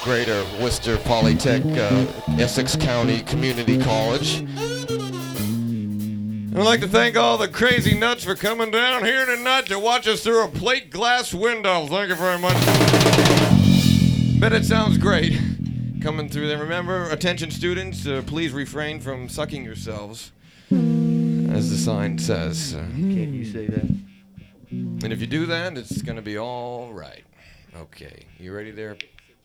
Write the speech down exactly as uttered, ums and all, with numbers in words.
Greater Worcester Polytech, uh, Essex County Community College. I'd like to thank all the crazy nuts for coming down here tonight to watch us through a plate glass window. Thank you very much. Bet it sounds great coming through there. Remember, attention students, uh, please refrain from sucking yourselves, as the sign says. Uh, Can you say that? and if you do that, it's going to be all right. Okay, you ready there,